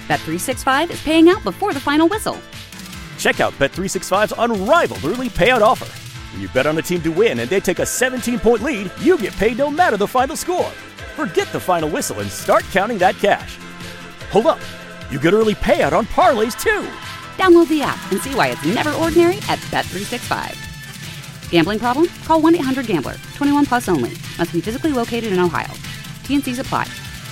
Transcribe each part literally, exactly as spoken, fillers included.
Bet three sixty-five is paying out before the final whistle. Check out Bet three sixty-five's unrivaled early payout offer. When you bet on a team to win and they take a seventeen-point lead, you get paid no matter the final score. Forget the final whistle and start counting that cash. Hold up. You get early payout on parlays, too. Download the app and see why it's never ordinary at Bet three sixty-five. Gambling problem? Call one eight hundred gambler. twenty-one plus only. Must be physically located in Ohio. T N Cs apply.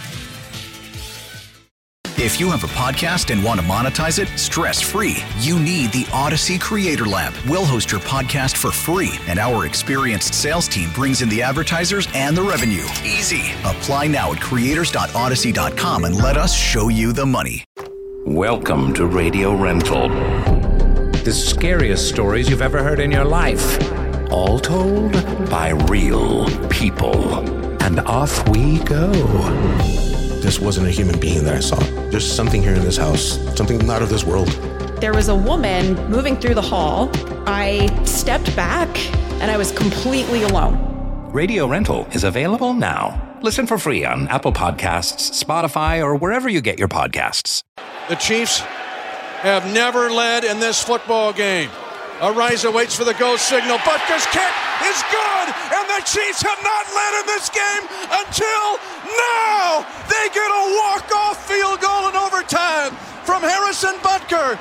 If you have a podcast and want to monetize it stress-free, you need the Odyssey Creator Lab. We'll host your podcast for free, and our experienced sales team brings in the advertisers and the revenue. Easy. Apply now at creators dot odyssey dot com and let us show you the money. Welcome to Radio Rental. The scariest stories you've ever heard in your life. All told by real people. And off we go. This wasn't a human being that I saw. There's something here in this house, something not of this world. There was a woman moving through the hall. I stepped back and I was completely alone. Radio Rental is available now. Listen for free on Apple Podcasts, Spotify, or wherever you get your podcasts. The Chiefs have never led in this football game. Ariza waits for the go signal. Butker's kick is good, and the Chiefs have not led in this game until now. They get a walk-off field goal in overtime from Harrison Butker.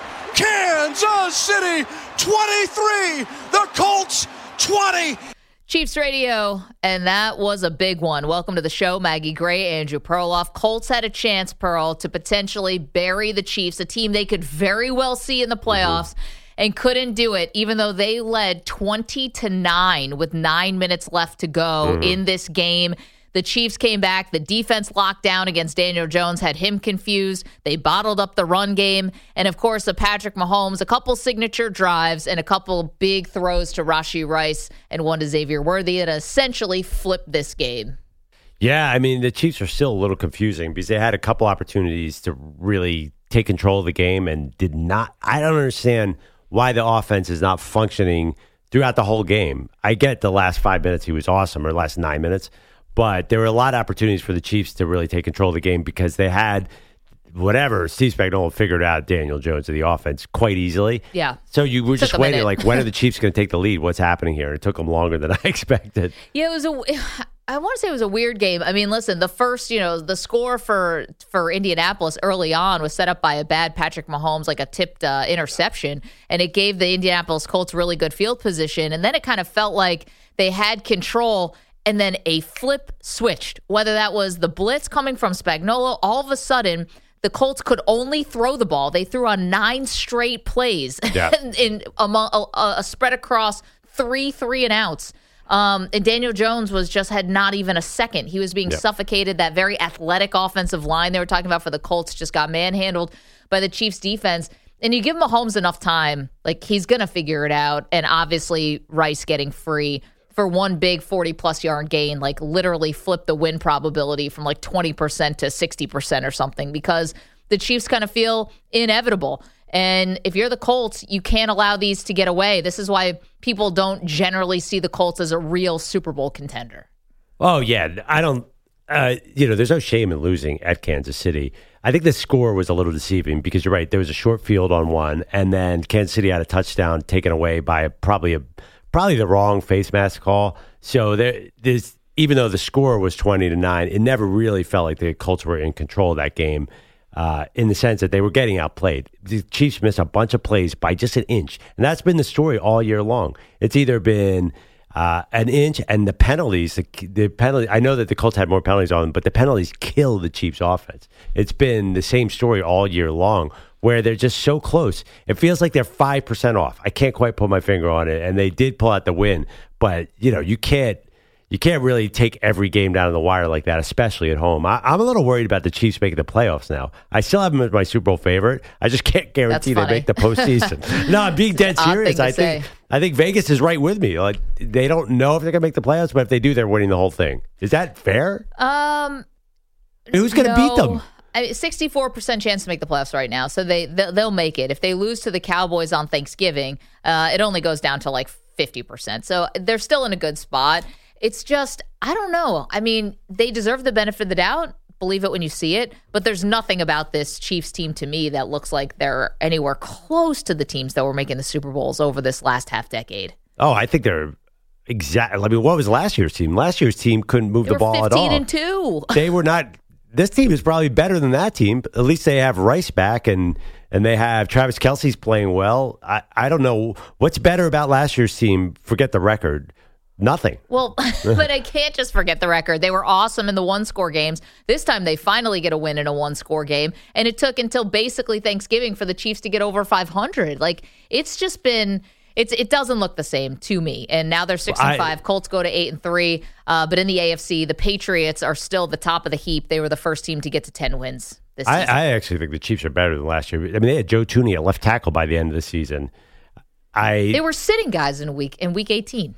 Kansas City twenty-three, the Colts twenty. Chiefs Radio, and that was a big one. Welcome to the show, Maggie Gray, Andrew Perloff. Colts had a chance, Pearl, to potentially bury the Chiefs, a team they could very well see in the playoffs, mm-hmm. and couldn't do it, even though they led twenty to nine with nine minutes left to go mm-hmm. in this game. The Chiefs came back. The defense locked down against Daniel Jones, had him confused. They bottled up the run game. And, of course, a Patrick Mahomes, a couple signature drives and a couple big throws to Rashee Rice and one to Xavier Worthy that essentially flipped this game. Yeah, I mean, the Chiefs are still a little confusing because they had a couple opportunities to really take control of the game and did not. I don't understand why the offense is not functioning throughout the whole game. I get the last five minutes he was awesome, or last nine minutes. But there were a lot of opportunities for the Chiefs to really take control of the game because they had whatever. Steve Spagnuolo figured out Daniel Jones of the offense quite easily. Yeah. So you were just waiting, like, when are the Chiefs going to take the lead? What's happening here? And it took them longer than I expected. Yeah, it was a. I want to say it was a weird game. I mean, listen, the first, you know, the score for for Indianapolis early on was set up by a bad Patrick Mahomes, like a tipped uh, interception, and it gave the Indianapolis Colts really good field position. And then it kind of felt like they had control. And then a flip switched, whether that was the blitz coming from Spagnuolo. All of a sudden, the Colts could only throw the ball. They threw on nine straight plays yeah. in among a, a spread across three three and outs. Um, and Daniel Jones was just had not even a second. He was being yeah. suffocated. That very athletic offensive line they were talking about for the Colts just got manhandled by the Chiefs defense. And you give Mahomes enough time, like he's going to figure it out. And obviously Rice getting free for one big forty-plus yard gain, like literally flip the win probability from like twenty percent to sixty percent or something because the Chiefs kind of feel inevitable. And if you're the Colts, you can't allow these to get away. This is why people don't generally see the Colts as a real Super Bowl contender. Oh, yeah. I don't, uh, you know, there's no shame in losing at Kansas City. I think the score was a little deceiving because you're right. There was a short field on one, and then Kansas City had a touchdown taken away by a, probably a Probably the wrong face mask call. So there, there's even though the score was twenty to nine, it never really felt like the Colts were in control of that game. Uh, in the sense that they were getting outplayed. The Chiefs missed a bunch of plays by just an inch, and that's been the story all year long. It's either been uh, an inch, and the penalties. The, the penalty. I know that the Colts had more penalties on them, but the penalties kill the Chiefs' offense. It's been the same story all year long, where they're just so close. It feels like they're five percent off. I can't quite put my finger on it, and they did pull out the win. But, you know, you can't you can't really take every game down to the wire like that, especially at home. I, I'm a little worried about the Chiefs making the playoffs now. I still have them as my Super Bowl favorite. I just can't guarantee they make the postseason. No, I'm being dead serious. I think I think Vegas is right with me. Like, they don't know if they're going to make the playoffs, but if they do, they're winning the whole thing. Is that fair? Um, Who's going to no. beat them? I mean, sixty-four percent chance to make the playoffs right now, so they they'll make it. If they lose to the Cowboys on Thanksgiving, uh, it only goes down to like fifty percent. So they're still in a good spot. It's just, I don't know. I mean, they deserve the benefit of the doubt. believe it when you see it. But there's nothing about this Chiefs team to me that looks like they're anywhere close to the teams that were making the Super Bowls over this last half decade. Oh, I think they're exactly. I mean, what was last year's team? Last year's team couldn't move they the ball at all. fifteen and two. They were not. This team is probably better than that team. At least they have Rice back, and and they have Travis Kelce's playing well. I, I don't know what's better about last year's team. Forget the record. Nothing. Well, but I can't just forget the record. They were awesome in the one-score games. This time they finally get a win in a one-score game, and it took until basically Thanksgiving for the Chiefs to get over five hundred. Like, it's just been it's it doesn't look the same to me. And now they're six well, and five. I, Colts go to eight and three. Uh, but in the A F C, the Patriots are still the top of the heap. They were the first team to get to ten wins this season. I, I actually think the Chiefs are better than last year. I mean, they had Joe Thuney at left tackle by the end of the season. I they were sitting guys in week in week eighteen.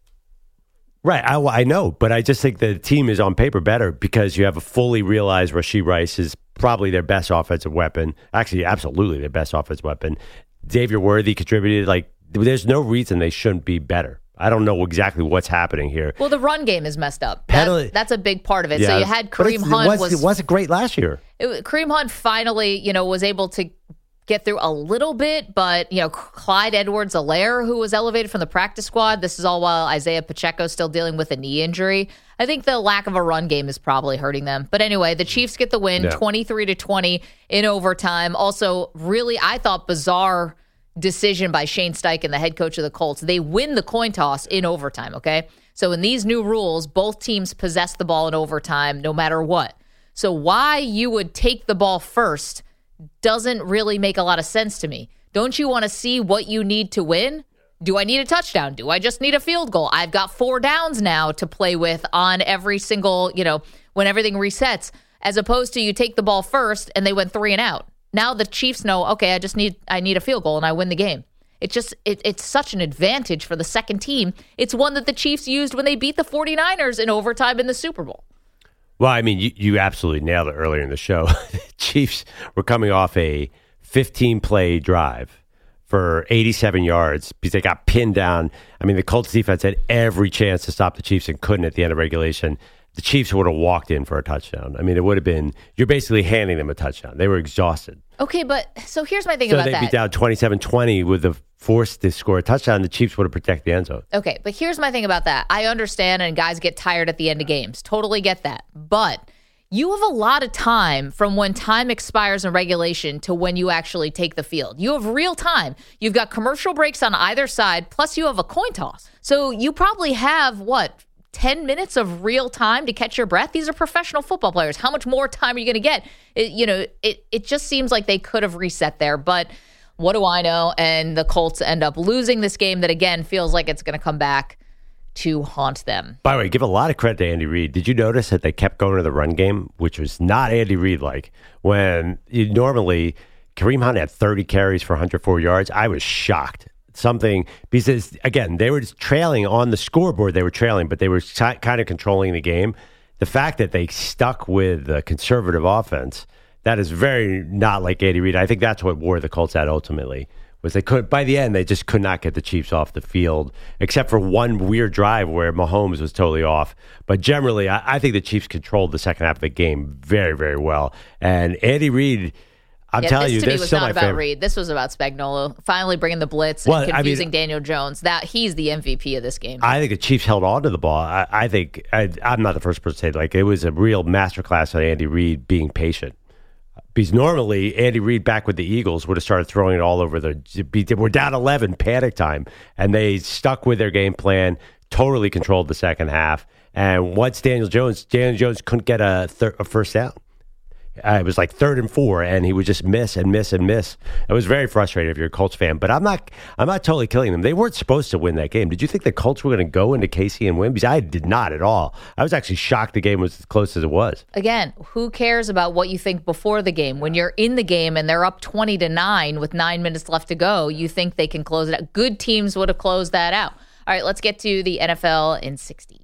Right, I, I know, but I just think the team is on paper better because you have a fully realized Rashee Rice is probably their best offensive weapon. Actually, absolutely their best offensive weapon. Xavier Worthy contributed. Like, there's no reason they shouldn't be better. I don't know exactly what's happening here. Well, the run game is messed up. That, that's a big part of it. Yeah, so you had Kareem Hunt. It, was, was, it wasn't great last year. It, Kareem Hunt finally, you know, was able to get through a little bit, but, you know, Clyde Edwards-Helaire, who was elevated from the practice squad, this is all while Isaiah Pacheco is still dealing with a knee injury. I think the lack of a run game is probably hurting them. But anyway, the Chiefs get the win, yeah. twenty-three to twenty in overtime. Also, really, I thought bizarre decision by Shane Steichen, the head coach of the Colts. They win the coin toss in overtime, okay? So in these new rules, both teams possess the ball in overtime no matter what. So why you would take the ball first doesn't really make a lot of sense to me. Don't you want to see what you need to win? Do I need a touchdown? Do I just need a field goal? I've got four downs now to play with on every single, you know, when everything resets, as opposed to you take the ball first and they went three and out. Now the Chiefs know, okay, I just need I need a field goal and I win the game. It just it, it's such an advantage for the second team. It's one that the Chiefs used when they beat the 49ers in overtime in the Super Bowl. Well, I mean, you, you absolutely nailed it earlier in the show. The Chiefs were coming off a fifteen-play drive for eighty-seven yards because they got pinned down. I mean, the Colts defense had every chance to stop the Chiefs and couldn't at the end of regulation. The Chiefs would have walked in for a touchdown. I mean, it would have been, you're basically handing them a touchdown. They were exhausted. Okay, but so here's my thing so about that. So they'd be down twenty-seven twenty with the force to score a touchdown. The Chiefs would have protected the end zone. Okay, but here's my thing about that. I understand, and guys get tired at the end of games. Totally get that. But you have a lot of time from when time expires in regulation to when you actually take the field. You have real time. You've got commercial breaks on either side, plus you have a coin toss. So you probably have, what, ten minutes of real time to catch your breath? These are professional football players. How much more time are you going to get? It, you know, it, it just seems like they could have reset there, but what do I know? And the Colts end up losing this game that, again, feels like it's going to come back to haunt them. By the way, give a lot of credit to Andy Reid. Did you notice that they kept going to the run game, which was not Andy Reid-like? When you normally, Kareem Hunt had thirty carries for one hundred four yards. I was shocked. Something, because, again, they were trailing on the scoreboard. They were trailing, but they were kind of controlling the game. The fact that they stuck with the conservative offense, that is very not like Andy Reid. I think that's what wore the Colts out ultimately, was they could, by the end, they just could not get the Chiefs off the field, except for one weird drive where Mahomes was totally off. But generally, I, I think the Chiefs controlled the second half of the game very, very well. And Andy Reid, I'm yeah, telling this you, to this me was still not my about favorite. Reid. This was about Spagnuolo finally bringing the blitz and well, confusing I mean, Daniel Jones. That he's the M V P of this game. I think the Chiefs held on to the ball. I, I think I, I'm not the first person to say it. Like, it was a real masterclass on Andy Reid being patient. Because normally Andy Reid back with the Eagles would have started throwing it all over the. We're down eleven, panic time, and they stuck with their game plan. Totally controlled the second half. And once Daniel Jones, Daniel Jones couldn't get a, thir- a first down. Uh, it was like third and four, and he would just miss and miss and miss. It was very frustrating if you're a Colts fan. But I'm not. I'm not totally killing them. They weren't supposed to win that game. Did you think the Colts were going to go into K C and win? Because I did not at all. I was actually shocked the game was as close as it was. Again, who cares about what you think before the game? When you're in the game and they're up twenty to nine with nine minutes left to go, you think they can close it out. Good teams would have closed that out. All right, let's get to the N F L in sixty.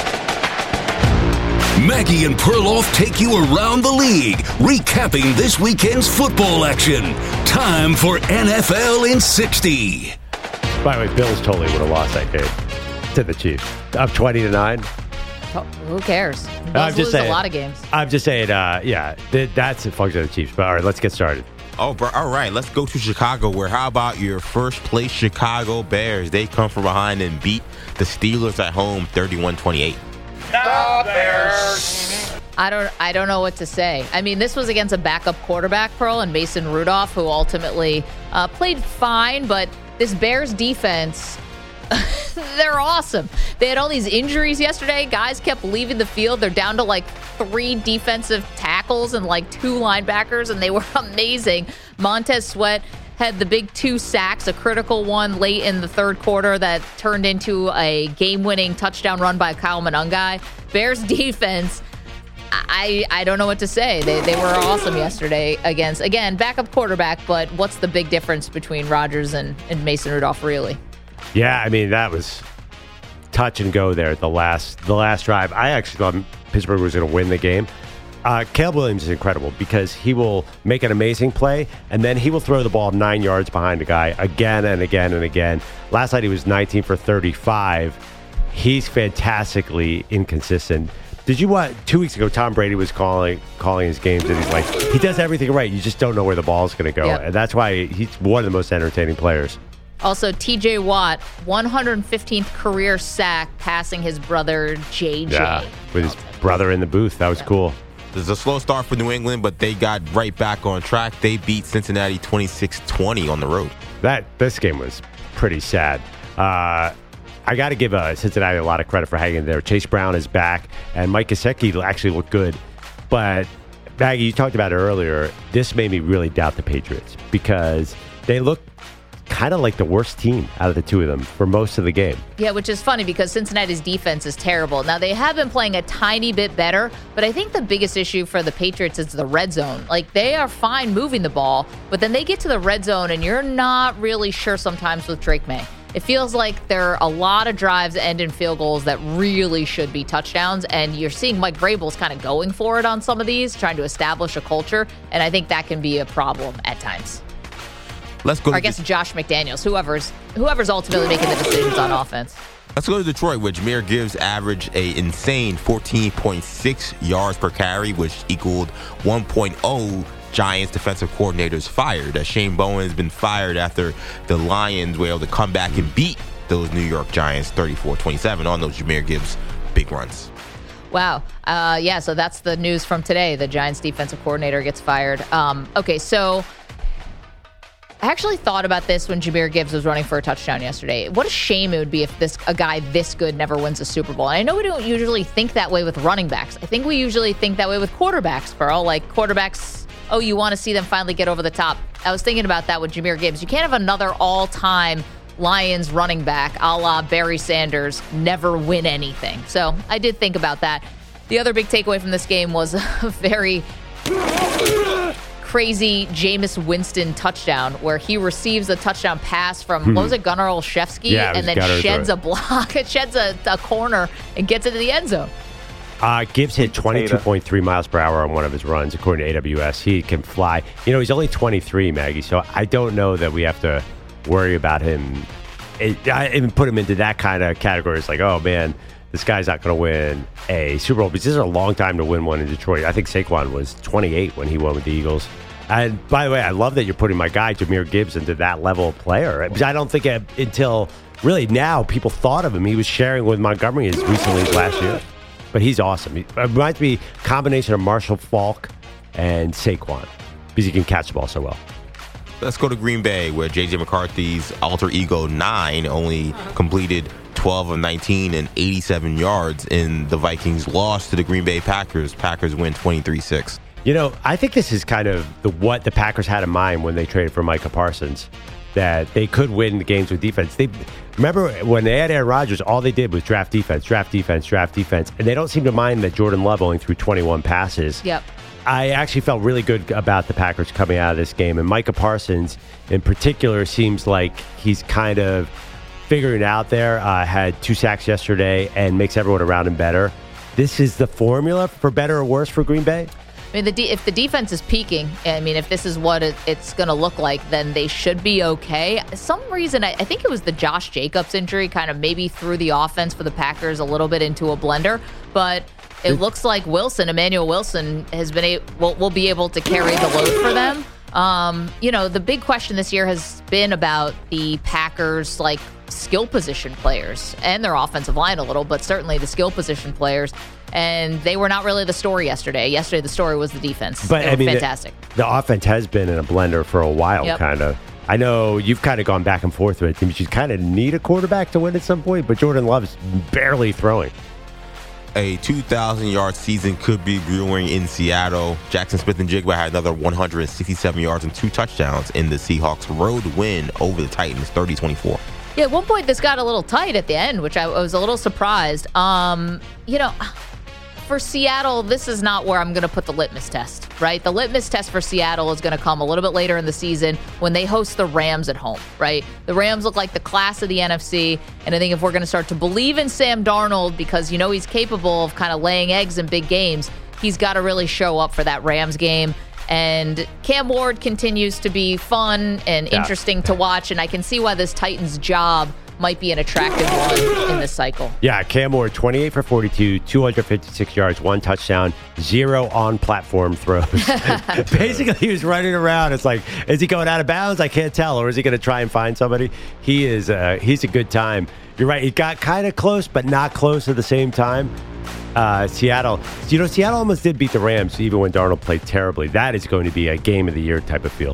Maggie and Perloff take you around the league, recapping this weekend's football action. Time for N F L in sixty. By the way, Bills totally would have lost that game to the Chiefs. Up twenty to nine. Who cares? I'm They'll just lose saying, a lot of games. I'm just saying, uh, yeah, th- that's a function of the Chiefs. But all right, let's get started. Oh, bro, all right, let's go to Chicago, where how about your first place Chicago Bears? They come from behind and beat the Steelers at home thirty-one twenty-eight. The Bears. I don't I don't know what to say. I mean, this was against a backup quarterback, Pearl, and Mason Rudolph, who ultimately uh, played fine, but this Bears defense, they're awesome. They had all these injuries yesterday. Guys kept leaving the field. They're down to like three defensive tackles and like two linebackers, and they were amazing. Montez Sweat had the big two sacks, a critical one late in the third quarter that turned into a game-winning touchdown run by Kyle Monangai. Bears defense, I I don't know what to say. They they were awesome yesterday against, again, backup quarterback, but what's the big difference between Rodgers and, and Mason Rudolph, really? Yeah, I mean, that was touch and go there at the last the last drive. I actually thought Pittsburgh was going to win the game. Uh, Caleb Williams is incredible because he will make an amazing play, and then he will throw the ball nine yards behind a guy again and again and again. Last night he was nineteen for thirty-five. He's fantastically inconsistent. Did you watch two weeks ago? Tom Brady was calling calling his games, and he's like, he does everything right. You just don't know where the ball is going to go, yep. and that's why he's one of the most entertaining players. Also, T J Watt, one hundred fifteenth career sack, passing his brother J J. Yeah, with his brother in the booth. That was yep. cool. There's a slow start for New England, but they got right back on track. They beat Cincinnati twenty-six twenty on the road. That this game was pretty sad. Uh, I got to give uh, Cincinnati a lot of credit for hanging there. Chase Brown is back, and Mike Gesicki actually looked good. But Maggie, you talked about it earlier. This made me really doubt the Patriots because they look kind of like the worst team out of the two of them for most of the game. Yeah, which is funny because Cincinnati's defense is terrible. Now, they have been playing a tiny bit better, but I think the biggest issue for the Patriots is the red zone. Like, they are fine moving the ball, but then they get to the red zone, and you're not really sure sometimes with Drake May. It feels like there are a lot of drives that end in field goals that really should be touchdowns, and you're seeing Mike Vrabel's kind of going for it on some of these, trying to establish a culture, and I think that can be a problem at times. Let's go. Or I guess Josh McDaniels, whoever's whoever's ultimately making the decisions on offense. Let's go to Detroit, where Jahmyr Gibbs averaged a insane fourteen point six yards per carry, which equaled one point oh Giants defensive coordinators fired. As Shane Bowen has been fired after the Lions were able to come back and beat those New York Giants thirty-four twenty-seven on those Jahmyr Gibbs big runs. Wow. Uh, yeah, so that's the news from today. The Giants defensive coordinator gets fired. Um, okay, so I actually thought about this when Jahmyr Gibbs was running for a touchdown yesterday. What a shame it would be if this a guy this good never wins a Super Bowl. And I know we don't usually think that way with running backs. I think we usually think that way with quarterbacks, Pearl. Like quarterbacks, oh, you want to see them finally get over the top. I was thinking about that with Jahmyr Gibbs. You can't have another all-time Lions running back a la Barry Sanders never win anything. So I did think about that. The other big takeaway from this game was a very crazy Jameis Winston touchdown where he receives a touchdown pass from, hmm. what was it, Gunnar Olszewski? Yeah, and then sheds a block, it sheds a, a corner and gets into the end zone. Uh, Gibbs hit twenty-two point three miles per hour on one of his runs, according to A W S. He can fly. You know, he's only twenty-three, Maggie, so I don't know that we have to worry about him. It, I even put him into that kind of category. It's like, oh, man, this guy's not going to win a Super Bowl. Because this is a long time to win one in Detroit. I think Saquon was twenty-eight when he won with the Eagles. And by the way, I love that you're putting my guy, Jahmyr Gibbs, into that level of player. Because I don't think it, until really now people thought of him. He was sharing with Montgomery as recently as last year. But he's awesome. He, it reminds me a combination of Marshall Faulk and Saquon because he can catch the ball so well. Let's go to Green Bay, where J J McCarthy's alter ego nine only completed twelve of nineteen and eighty-seven yards in the Vikings' loss to the Green Bay Packers. Packers win twenty-three six. You know, I think this is kind of the what the Packers had in mind when they traded for Micah Parsons, that they could win the games with defense. They remember when they had Aaron Rodgers, all they did was draft defense, draft defense, draft defense, and they don't seem to mind that Jordan Love only threw twenty-one passes. Yep. I actually felt really good about the Packers coming out of this game, and Micah Parsons in particular seems like he's kind of figuring it out there. Uh, had two sacks yesterday and makes everyone around him better. This is the formula for better or worse for Green Bay? mean, the de- if the defense is peaking, I mean, if this is what it, it's going to look like, then they should be okay. Some reason, I, I think it was the Josh Jacobs injury kind of maybe threw the offense for the Packers a little bit into a blender, but it looks like Wilson, Emmanuel Wilson, has been a, will, will be able to carry the load for them. Um, you know, the big question this year has been about the Packers, like, skill position players and their offensive line a little, but certainly the skill position players. And they were not really the story yesterday. Yesterday, the story was the defense. But they I were mean, fantastic. The, the offense has been in a blender for a while, Yep. kind of. I know you've kind of gone back and forth with it. You kind of need a quarterback to win at some point, but Jordan Love's barely throwing. A two thousand yard season could be brewing in Seattle. Jackson Smith-Njigba had another one hundred sixty-seven yards and two touchdowns in the Seahawks road win over the Titans, thirty twenty-four. Yeah, at one point this got a little tight at the end, which I, I was a little surprised. Um, you know, for Seattle, this is not where I'm going to put the litmus test, right? The litmus test for Seattle is going to come a little bit later in the season when they host the Rams at home, right? The Rams look like the class of the N F C, and I think if we're going to start to believe in Sam Darnold, because you know he's capable of kind of laying eggs in big games, he's got to really show up for that Rams game. And Cam Ward continues to be fun and Yeah. interesting to watch, and I can see why this Titans job might be an attractive one in this cycle. Yeah, Cam Ward, twenty-eight for forty-two, two hundred fifty-six yards, one touchdown, zero on-platform throws. Basically, he was running around. It's like, is he going out of bounds? I can't tell. Or is he going to try and find somebody? He is. Uh, he's a good time. You're right. He got kind of close, but not close at the same time. Uh, Seattle, you know, Seattle almost did beat the Rams, even when Darnold played terribly. That is going to be a game of the year type of feel.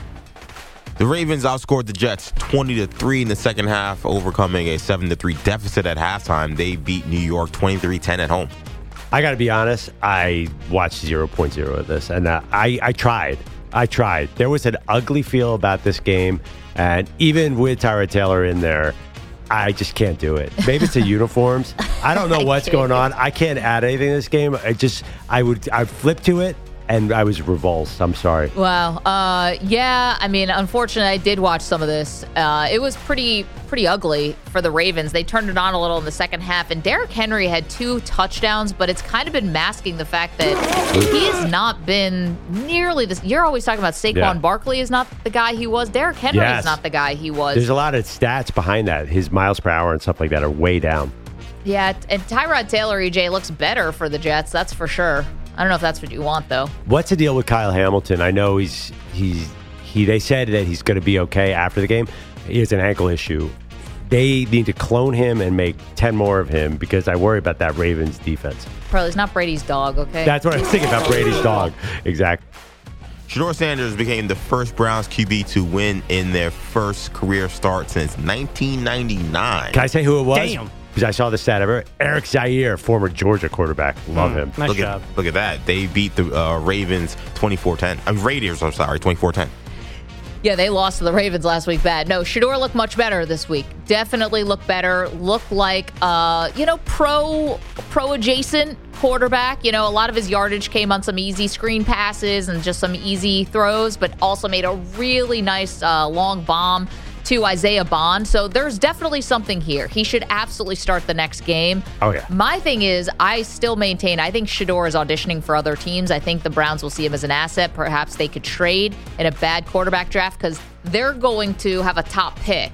The Ravens outscored the Jets twenty to three in the second half, overcoming a seven to three deficit at halftime. They beat New York twenty-three ten at home. I got to be honest, I watched zero point oh of this, and uh, I, I tried. I tried. There was an ugly feel about this game, and even with Tyrod Taylor in there, I just can't do it. Maybe it's the uniforms. I don't know what's going on. I can't add anything to this game. I just, I would, I flip to it, and I was revulsed. I'm sorry. Wow. Uh, yeah, I mean, unfortunately, I did watch some of this. Uh, it was pretty pretty ugly for the Ravens. They turned it on a little in the second half, and Derrick Henry had two touchdowns, but it's kind of been masking the fact that he has not been nearly this. You're always talking about Saquon Yeah. Barkley is not the guy he was. Derrick Henry Yes. is not the guy he was. There's a lot of stats behind that. His miles per hour and stuff like that are way down. Yeah, and Tyrod Taylor, E J, looks better for the Jets, that's for sure. I don't know if that's what you want, though. What's the deal with Kyle Hamilton? I know he's he's he. They said that he's going to be okay after the game. He has an ankle issue. They need to clone him and make ten more of him because I worry about that Ravens defense. Probably it's not Brady's dog, okay? That's what I was thinking about Brady's dog. Exactly. Shedeur Sanders became the first Browns Q B to win in their first career start since nineteen ninety-nine. Can I say who it was? Damn. Because I saw the stat ever. Eric Zaire, former Georgia quarterback. Love him. Nice look job. At, look at that. They beat the uh, Ravens twenty-four ten. I'm Raiders, I'm sorry, twenty-four ten. Yeah, they lost to the Ravens last week bad. No, Shedeur looked much better this week. Definitely looked better. Looked like, uh, you know, pro pro adjacent quarterback. You know, a lot of his yardage came on some easy screen passes and just some easy throws, but also made a really nice uh, long bomb to Isaiah Bond. So there's definitely something here. He should absolutely start the next game. Oh, yeah. My thing is, I still maintain, I think Shedeur is auditioning for other teams. I think the Browns will see him as an asset. Perhaps they could trade in a bad quarterback draft because they're going to have a top pick.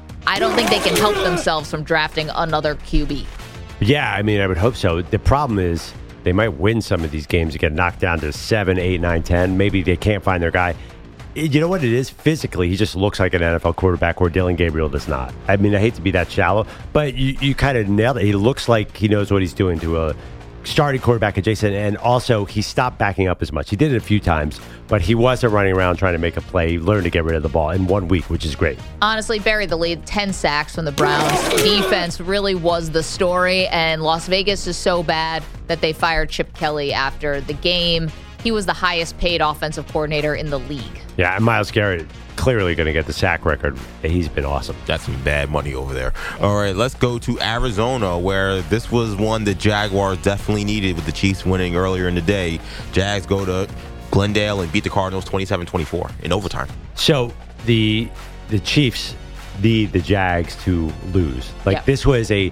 I don't think they can help themselves from drafting another Q B. Yeah, I mean, I would hope so. The problem is they might win some of these games and get knocked down to seven, eight, nine, ten. Maybe they can't find their guy. You know what it is? Physically, he just looks like an N F L quarterback where Dylan Gabriel does not. I mean, I hate to be that shallow, but you, you kind of nailed it. He looks like he knows what he's doing to a starting quarterback adjacent, and also he stopped backing up as much. He did it a few times, but he wasn't running around trying to make a play. He learned to get rid of the ball in one week, which is great. Honestly, buried the lead. ten sacks from the Browns. Defense really was the story, and Las Vegas is so bad that they fired Chip Kelly after the game. He was the highest paid offensive coordinator in the league. Yeah, and Myles Garrett clearly going to get the sack record. He's been awesome. That's some bad money over there. All right, let's go to Arizona, where this was one the Jaguars definitely needed with the Chiefs winning earlier in the day. Jags go to Glendale and beat the Cardinals twenty-seven twenty-four in overtime. So the the Chiefs need the Jags to lose. Like Yep. this was a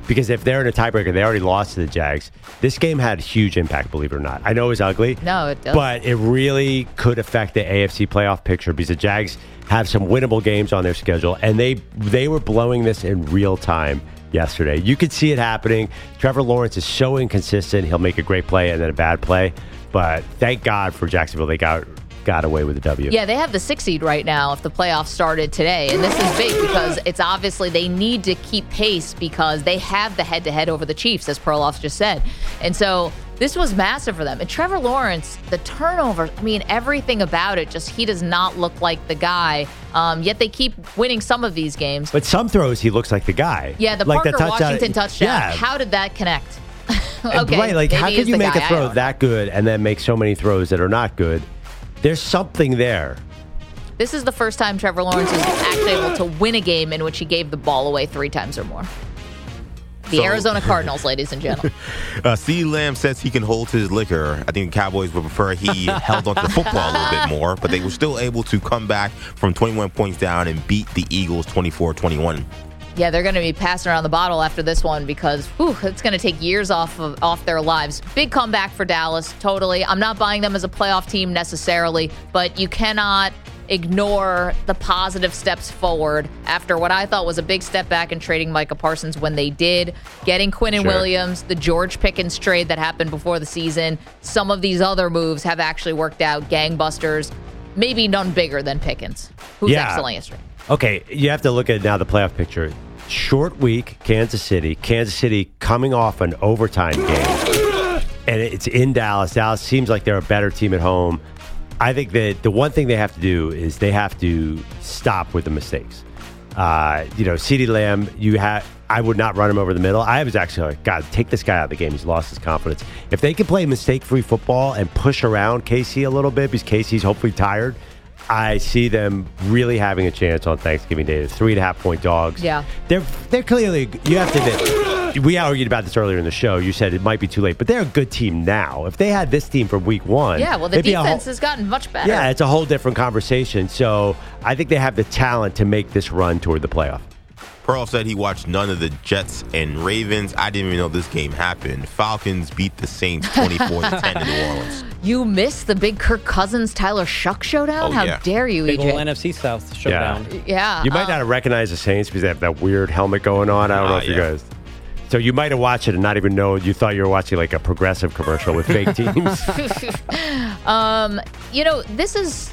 because if they're in a tiebreaker, they already lost to the Jags. This game had huge impact, believe it or not. I know it was ugly. No, it doesn't. But it really could affect the A F C playoff picture because the Jags have some winnable games on their schedule, and they they were blowing this in real time yesterday. You could see it happening. Trevor Lawrence is so inconsistent. He'll make a great play and then a bad play. But thank God for Jacksonville. They got got away with the W. Yeah, they have the sixth seed right now if the playoffs started today. And this is big because it's obviously they need to keep pace because they have the head-to-head over the Chiefs, as Perloff just said. And so this was massive for them. And Trevor Lawrence, the turnovers, I mean, everything about it, just he does not look like the guy. Um, yet they keep winning some of these games. But some throws, he looks like the guy. Yeah, the like Parker the touchdown, Washington touchdown. Yeah. How did that connect? Okay, right, like how maybe can he's you the make guy, a throw I that good and then make so many throws that are not good? There's something there. This is the first time Trevor Lawrence is actually able to win a game in which he gave the ball away three times or more. The So- Arizona Cardinals, ladies and gentlemen. Uh, CeeDee Lamb says he can hold to his liquor. I think the Cowboys would prefer he held onto the football a little bit more, but they were still able to come back from twenty-one points down and beat the Eagles twenty-four twenty-one. Yeah, they're going to be passing around the bottle after this one because whew, it's going to take years off of off their lives. Big comeback for Dallas, totally. I'm not buying them as a playoff team necessarily, but you cannot ignore the positive steps forward after what I thought was a big step back in trading Micah Parsons when they did, getting Quinnen Sure. Williams, the George Pickens trade that happened before the season. Some of these other moves have actually worked out, gangbusters, maybe none bigger than Pickens, who's Yeah. excellent yesterday. Okay, you have to look at now the playoff picture. Short week, Kansas City. Kansas City coming off an overtime game. And it's in Dallas. Dallas seems like they're a better team at home. I think that the one thing they have to do is they have to stop with the mistakes. Uh, you know, CeeDee Lamb, you have. I would not run him over the middle. I was actually like, God, take this guy out of the game. He's lost his confidence. If they can play mistake-free football and push around K C a little bit because K C's hopefully tired, I see them really having a chance on Thanksgiving Day. They're three and a half point dogs. Yeah. They're they're clearly, you have to admit, we argued about this earlier in the show. You said it might be too late, but they're a good team now. If they had this team from week one. Yeah, well, the they'd be a defense whole- has gotten much better. Yeah, it's a whole different conversation. So I think they have the talent to make this run toward the playoff. Pearl said he watched none of the Jets and Ravens. I didn't even know this game happened. Falcons beat the Saints twenty-four to ten in New Orleans. You missed the big Kirk Cousins, Tyler Shuck showdown? Oh, How yeah. dare you, Big E J? old N F C South showdown. Yeah. You might um, not recognize the Saints because they have that weird helmet going on. I don't know Ah, if you yeah. guys. So you might have watched it and not even know. You thought you were watching like a progressive commercial with fake teams. um, you know, this is.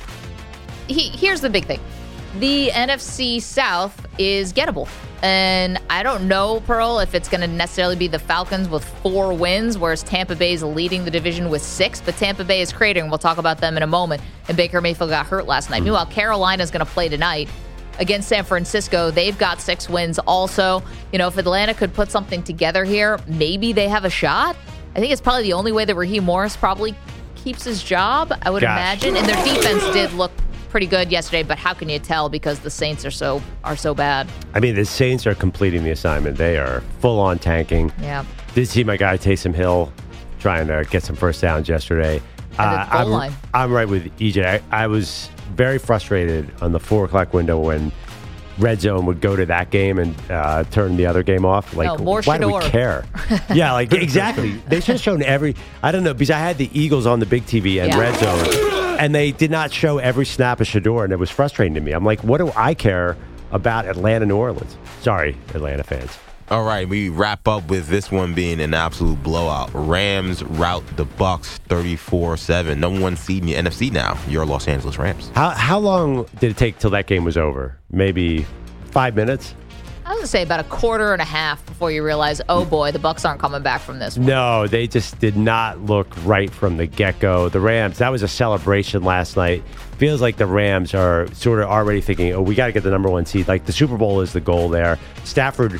He, here's the big thing. The N F C South is gettable. And I don't know, Pearl, if it's going to necessarily be the Falcons with four wins, whereas Tampa Bay is leading the division with six. But Tampa Bay is cratering. We'll talk about them in a moment. And Baker Mayfield got hurt last night. Meanwhile, Carolina's going to play tonight against San Francisco. They've got six wins also. You know, if Atlanta could put something together here, maybe they have a shot. I think it's probably the only way that Raheem Morris probably keeps his job, I would Gosh. imagine. And their defense did look pretty good yesterday, but how can you tell because the Saints are so are so bad? I mean, the Saints are completing the assignment. They are full on tanking. Yeah. Did see my guy Taysom Hill trying to get some first downs yesterday. At the goal I'm, line. I'm right with E J. I, I was very frustrated on the four o'clock window when Red Zone would go to that game and uh, turn the other game off. Like, No, more why do we Shador. care? Yeah, like exactly. They should have shown every. I don't know because I had the Eagles on the big T V and Yeah. Red Zone, and they did not show every snap of Shador, and it was frustrating to me. I'm like, what do I care about Atlanta, New Orleans? Sorry, Atlanta fans. All right, we wrap up with this one being an absolute blowout. Rams rout the Bucks thirty-four seven. Number one seed in the N F C now. Your Los Angeles Rams. How how long did it take till that game was over? Maybe five minutes? I was gonna say about a quarter and a half before you realize, oh boy, the Bucks aren't coming back from this one. No, they just did not look right from the get-go. The Rams, that was a celebration last night. Feels like the Rams are sort of already thinking, oh, we got to get the number one seed. Like the Super Bowl is the goal there. Stafford,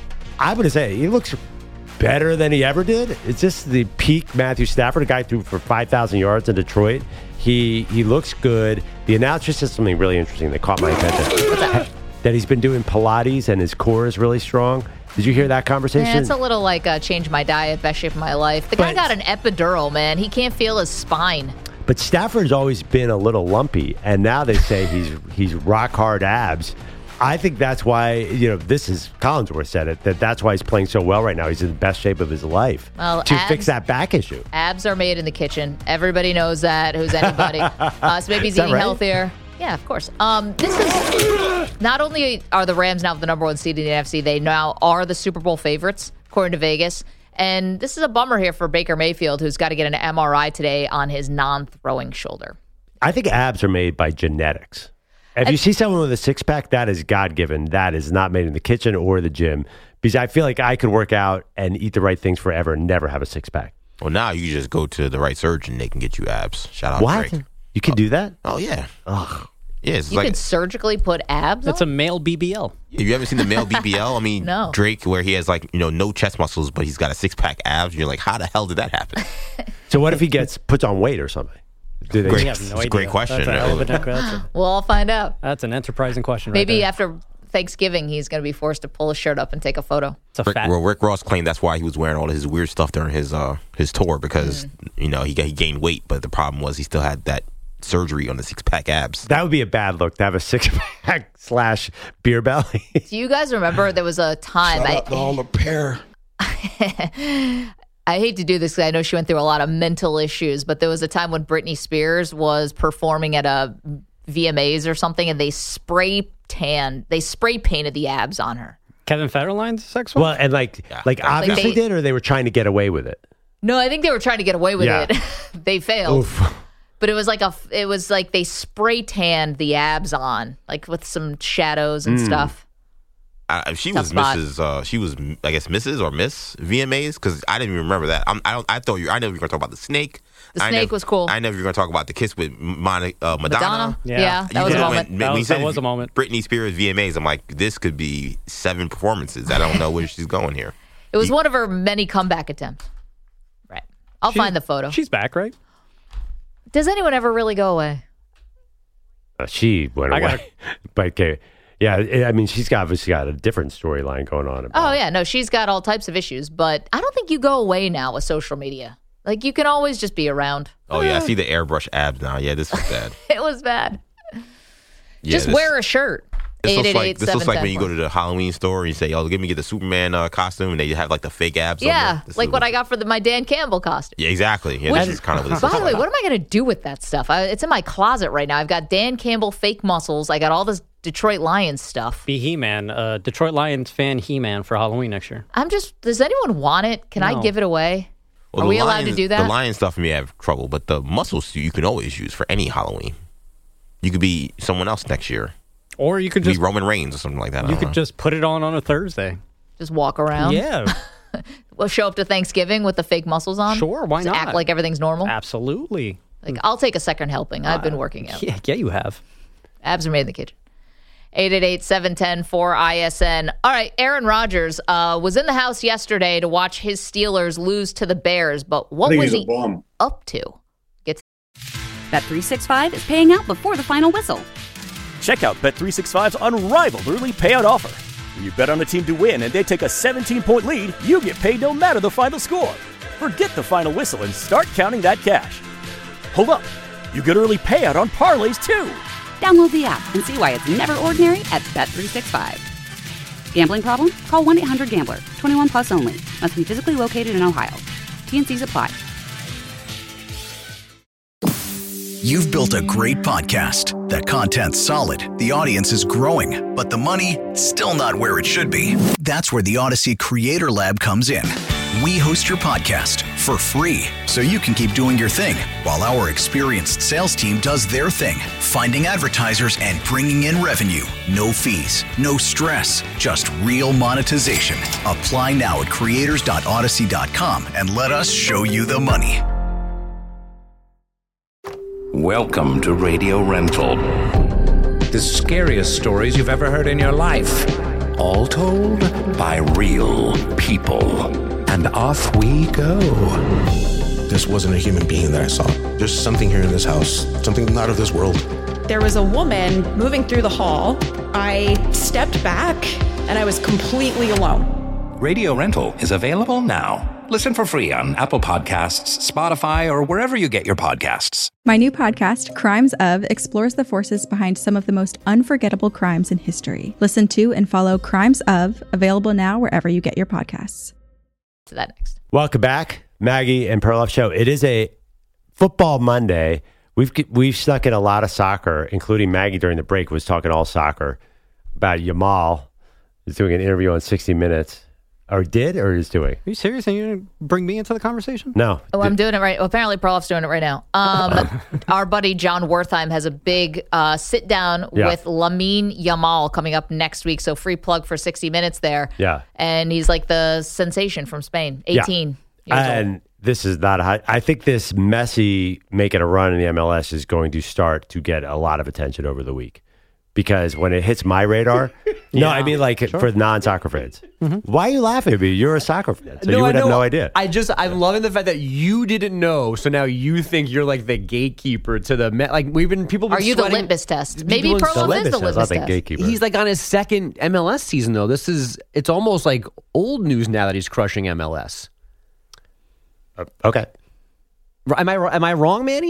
I would say he looks better than he ever did. It's just the peak Matthew Stafford, a guy threw for five thousand yards in Detroit. He he looks good. The announcer said something really interesting that caught my attention. What's that? That he's been doing Pilates and his core is really strong. Did you hear that conversation? Yeah, it's a little like uh, change my diet, best shape of my life. The guy But- got an epidural, man. He can't feel his spine. But Stafford's always been a little lumpy, and now they say he's he's rock hard abs. I think that's why, you know, this is Collinsworth said it, that that's why he's playing so well right now. He's in the best shape of his life well, to abs, fix that back issue. Abs are made in the kitchen. Everybody knows that. Who's anybody? uh, so maybe he's eating right? healthier. Yeah, of course. Um, this is not only are the Rams now the number one seed in the N F C, they now are the Super Bowl favorites, according to Vegas. And this is a bummer here for Baker Mayfield, who's got to get an M R I today on his non-throwing shoulder. I think abs are made by genetics. If And- you see someone with a six-pack, that is God-given. That is not made in the kitchen or the gym. Because I feel like I could work out and eat the right things forever and never have a six-pack. Well, now you just go to the right surgeon. They can get you abs. Shout out What? Drake. You can oh. do that? Oh, yeah. Ugh. Yeah, it's You like, can surgically put abs That's on? a male B B L. you ever seen the male B B L? I mean, No. Drake, where he has like, you know, no chest muscles, but he's got a six-pack abs. You're like, how the hell did that happen? So what if he gets puts on weight or something? Do they Great. We have no It's a idea. great question. That's, a hell of a- that's, a- We'll all find out. that's an enterprising question. Maybe right there. after Thanksgiving, he's going to be forced to pull his shirt up and take a photo. It's a Rick, fat. well, Rick Ross claimed that's why he was wearing all of his weird stuff during his uh his tour because Mm. you know he got, he gained weight, but the problem was he still had that surgery on the six pack abs. That would be a bad look to have a six-pack slash beer belly. Do you guys remember there was a time? Shout I, out to all the pair. I hate to do this because I know she went through a lot of mental issues, but there was a time when Britney Spears was performing at a V M As or something, and they spray tan, they spray painted the abs on her. Kevin Federline's sex one? Well, and like, Yeah. like obviously they- did, or they were trying to get away with it. No, I think they were trying to get away with Yeah. it. They failed. Oof. But it was like a, it was like they spray tanned the abs on, like with some shadows and Mm. stuff. Uh, she Tough was spot. Missus Uh, she was, I guess, Missus or Miss V M As because I didn't even remember that. I'm, I don't. I thought you. I know you were going to talk about the snake. The I snake never- was cool. I never you were going to talk about the kiss with Mon- uh, Madonna. Madonna? Yeah, Yeah. that was a did- moment. When, That when you was- said that was a moment. Britney Spears V M As. I'm like, this could be seven performances. I don't know where she's going here. It was one of her many comeback attempts. Right. I'll She- find the photo. She's back, right? Does anyone ever really go away? Uh, she went I away. gotta- But okay. Yeah, I- I mean, she's got, obviously got a different storyline going on. About Oh, yeah. No, she's got all types of issues, but I don't think you go away now with social media. Like, you can always just be around. Oh yeah, I see the airbrush abs now. Yeah, this is bad. It was bad. Yeah, just this- wear a shirt. This looks eight eight like eight, this looks like when you go seven ten. to the Halloween store and you say, "Oh, give me get the Superman uh, costume," and they have like the fake abs. on Yeah, there. This like is- what I got for the, my Dan Campbell costume. Yeah, exactly. Yeah, Which- this is kind of what this By is the way, like. what am I going to do with that stuff? I, it's in my closet right now. I've got Dan Campbell fake muscles. I got all this Detroit Lions stuff. Be He-Man. Uh, Detroit Lions fan He-Man for Halloween next year. I'm just, does anyone want it? Can I No. give it away? Well, Are the we allowed lions- to do that? The lion stuff may have trouble, but the muscle suit you can always use for any Halloween. You could be someone else next year. Or you could Be just Roman Reigns or something like that. I you don't could know. just put it on on a Thursday. Just walk around? Yeah, We'll show up to Thanksgiving with the fake muscles on? sure. Why Just not? act like everything's normal? Absolutely. Like, I'll take a second helping. I've been working out. Yeah, yeah, you have. Abs are made in the kitchen. eight eight eight, seven one zero, four I S N. All right, Aaron Rodgers uh, was in the house yesterday to watch his Steelers lose to the Bears, but what was he up to? Get Bet three sixty-five is paying out before the final whistle. Check out Bet three sixty-five's unrivaled early payout offer. When you bet on a team to win and they take a seventeen-point lead, you get paid no matter the final score. Forget the final whistle and start counting that cash. Hold up. You get early payout on parlays too. Download the app and see why it's never ordinary at Bet three sixty-five. Gambling problem? Call one eight hundred gambler. twenty-one plus only. Must be physically located in Ohio. T N Cs apply. You've built a great podcast. That content's solid. The audience is growing, but the money still not where it should be. That's where the Odyssey Creator Lab comes in. We host your podcast for free so you can keep doing your thing while our experienced sales team does their thing, finding advertisers and bringing in revenue. No fees, no stress, just real monetization. Apply now at creators dot odyssey dot com and let us show you the money. Welcome to Radio Rental. The scariest stories you've ever heard in your life. All told by real people. And off we go. This wasn't a human being that I saw. There's something here in this house, something not of this world. There was a woman moving through the hall. I stepped back and I was completely alone. Radio Rental is available now. Listen for free on Apple Podcasts, Spotify, or wherever you get your podcasts. My new podcast, Crimes Of, explores the forces behind some of the most unforgettable crimes in history. Listen to and follow Crimes Of, available now wherever you get your podcasts. To that next. Welcome back, Maggie and Perloff Show. It is a Football Monday. We've we've stuck in a lot of soccer, including Maggie during the break was talking all soccer about Yamal. Is doing an interview on sixty minutes. Or did, or is doing? Are you serious? And you didn't bring me into the conversation? No. Oh, I'm doing it right. Well, apparently, Perloff's doing it right now. Um, our buddy John Wertheim has a big uh, sit down Yeah. with Lamine Yamal coming up next week. So free plug for sixty minutes there. Yeah. And he's like the sensation from Spain, eighteen years old. And this is not a high. I think this Messi making a run in the M L S is going to start to get a lot of attention over the week. Because when it hits my radar, no, Yeah. I mean like Sure. for non-soccer fans. Mm-hmm. Why are you laughing at me? You're a soccer fan, so you would I have know. no idea. I just, I'm loving the fact that you didn't know, so now you think you're like the gatekeeper to the, me- like we've been, people been Are you the sweating- litmus test? people Maybe been- Perloff is the litmus test. He's like on his second M L S season though. This is, it's almost like old news now that he's crushing M L S. Uh, okay. Am I, am I wrong, Manny?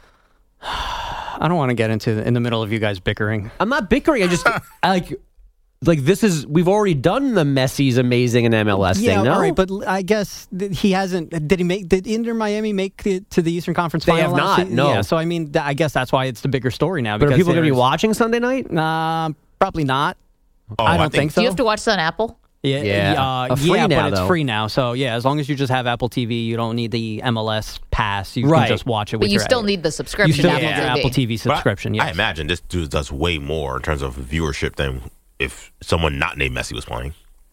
I don't want to get into the, in the middle of you guys bickering. I'm not bickering. I just I like like this is we've already done the Messi's amazing in M L S Yeah, thing. No, all right, but I guess that he hasn't. Did he make? Did Inter Miami make it to the Eastern Conference They final? have last not, season? no. Yeah, so I mean, th- I guess that's why it's the bigger story now. But are because people going to be there's- watching Sunday night? Uh, probably not. Oh, I I don't think- think so. Do you have to watch this on Apple? Yeah, Yeah. uh, Uh, free yeah, now, but it's though. free now. So yeah, as long as you just have Apple T V, you don't need the M L S pass. You Right. can just watch it. But with you your still need the subscription You still to need Apple your T V. Apple T V But I- subscription. I Yes. imagine this dude does way more in terms of viewership than if someone not named Messi was playing.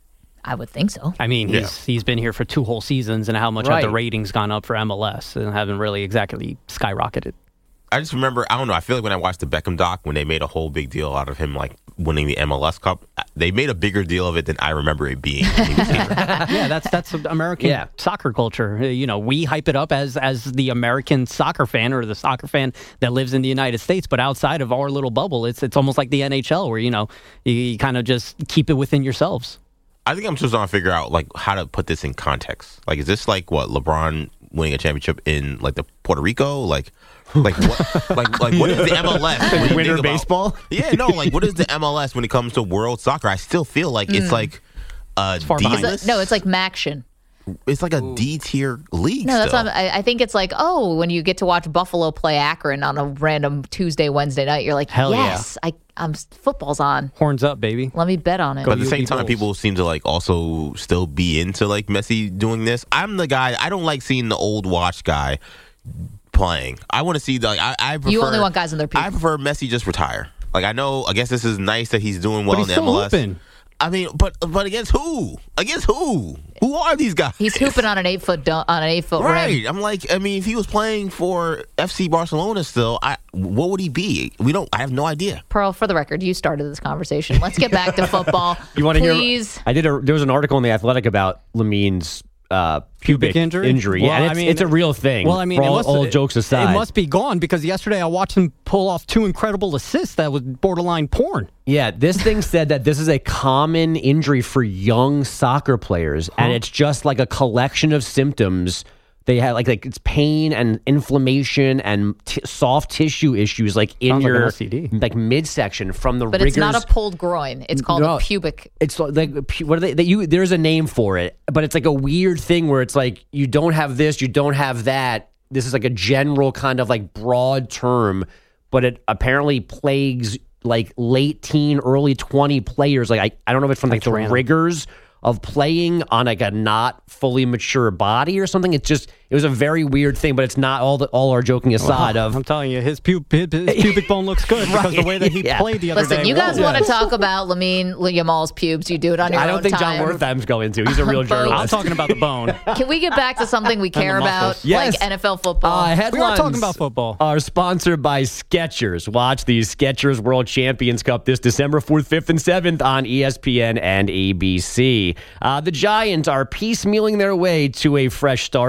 I would think so. I mean, Yeah. he's he's been here for two whole seasons, and how much Right. have the ratings gone up for M L S and haven't really exactly skyrocketed. I just remember, I don't know, I feel like when I watched the Beckham doc, when they made a whole big deal out of him like winning the M L S Cup, they made a bigger deal of it than I remember it being. when he was here. Yeah, that's that's American Yeah. soccer culture. Uh, You know, we hype it up as as the American soccer fan or the soccer fan that lives in the United States, but outside of our little bubble, it's it's almost like the N H L where you know you, you kind of just keep it within yourselves. I think I'm just trying to figure out like how to put this in context. Like, is this like what LeBron winning a championship in like the Puerto Rico? Like, like what? like, like what is the M L S? when you Winter think about- baseball? Yeah, no. Like, what is the M L S when it comes to world soccer? I still feel like it's like uh, far D behind. It's list. a- no, it's like Maction. It's like a D tier league. No, that's still. not. I, I think it's like, oh, when you get to watch Buffalo play Akron on a random Tuesday, Wednesday night, you're like, Hell yeah. yes, I, I'm football's on. Horns up, baby. Let me bet on it. But at the U same B time, Bulls. people seem to like also still be into like Messi doing this. I'm the guy. I don't like seeing the old watch guy playing. I want to see the. Like, I, I prefer, You only want guys in their peak. I prefer Messi just retire. Like I know. I guess this is nice that he's doing well But he's in the still M L S. hooping. I mean, but but against who? Against who? Who are these guys? He's hooping on an eight foot on an eight foot Right. rim. I'm like, I mean, if he was playing for F C Barcelona still, I what would he be? We don't. I have no idea. Pearl, for the record, you started this conversation. Let's get back to football. You want to hear? Please. I did. A, there was an article in the Athletic about Lamine's uh, pubic, Pubic injury? Injury. Well, and I it's, mean- it's a real thing. Well, I mean, for it must, all jokes aside, it must be gone because yesterday I watched him pull off two incredible assists that was borderline porn. Yeah, this thing said that this is a common injury for young soccer players, and it's just like a collection of symptoms. They have like like it's pain and inflammation and t- soft tissue issues like in Sounds like an your S T D. like midsection from the But rigors. it's not a pulled groin. It's called No. a pubic. It's like pu- what are they? That you there's a name for it, but it's like a weird thing where it's like you don't have this, you don't have that. This is like a general kind of like broad term, but it apparently plagues like late teen, early twenty players. Like I, I don't know if it's from like That's the random. rigors of playing on like a not fully mature body or something. It's just it was a very weird thing, but it's not all the all our joking aside of I'm telling you, his, pu- his pubic bone looks good because the way that he Yeah. played the other Listen, day. you guys whoa. want to talk about Lamine Yamal's pubes? You do it on your I own don't think time. John Wertheim's going to. He's a real Folks. journalist. I'm talking about the bone. Can we get back to something we care about, muscles. Yes. like N F L football? Uh, We are headlines talking about football. are sponsored by Skechers. Watch the Skechers World Champions Cup this December fourth, fifth, and seventh on E S P N and A B C. Uh, the Giants are piecemealing their way to a fresh start. Now a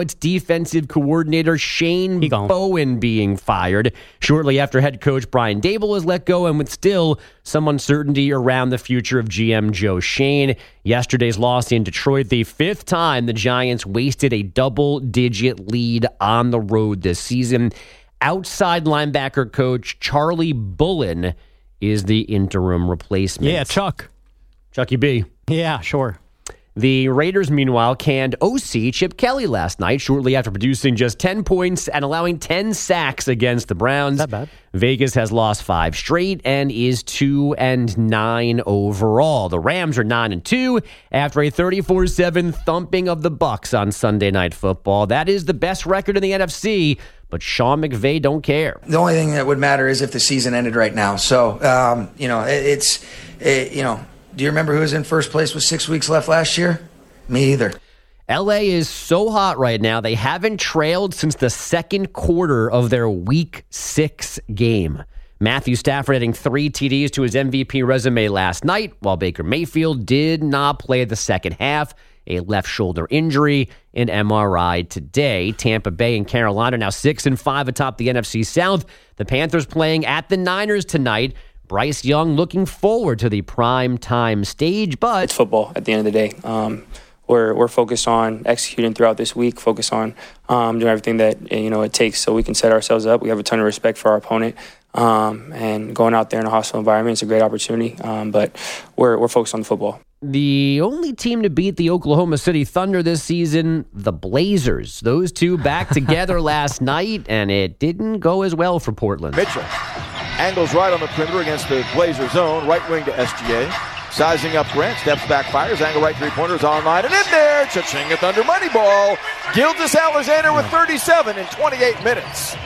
its defensive coordinator Shane Bowen being fired shortly after head coach Brian Dable was let go, and with still some uncertainty around the future of G M Joe Shane. Yesterday's loss in Detroit, the fifth time the Giants wasted a double-digit lead on the road this season. Outside linebacker coach Charlie Bullen is the interim replacement. Yeah, Chuck. Chucky B. Yeah, sure. The Raiders, meanwhile, canned O C Chip Kelly last night, shortly after producing just ten points and allowing ten sacks against the Browns. Not bad. Vegas has lost five straight and is two and nine overall. The Rams are nine and two after a thirty-four seven thumping of the Bucks on Sunday Night Football. That is the best record in the N F C, but Sean McVay don't care. The only thing that would matter is if the season ended right now. So, um, you know, it, it's, it, you know, do you remember who was in first place with six weeks left last year? Me either. L A is so hot right now, they haven't trailed since the second quarter of their week six game. Matthew Stafford adding three T Ds to his M V P resume last night, while Baker Mayfield did not play the second half. A left shoulder injury, an M R I today. Tampa Bay and Carolina now six and five atop the N F C South. The Panthers playing at the Niners tonight. Bryce Young looking forward to the prime time stage, but it's football at the end of the day. Um, we're we're focused on executing throughout this week, focus on um, doing everything that you know it takes so we can set ourselves up. We have a ton of respect for our opponent, um, and going out there in a hostile environment is a great opportunity. Um, but we're we're focused on the football. The only team to beat the Oklahoma City Thunder this season, the Blazers. Those two back together last night, and it didn't go as well for Portland. Mitchell angles right on the perimeter against the Blazer zone, right wing to S G A. Sizing up Grant, steps back, fires, angle right three-pointers online, and in there, cha-ching, a Thunder money ball. Gilgeous Alexander with thirty-seven in twenty-eight minutes.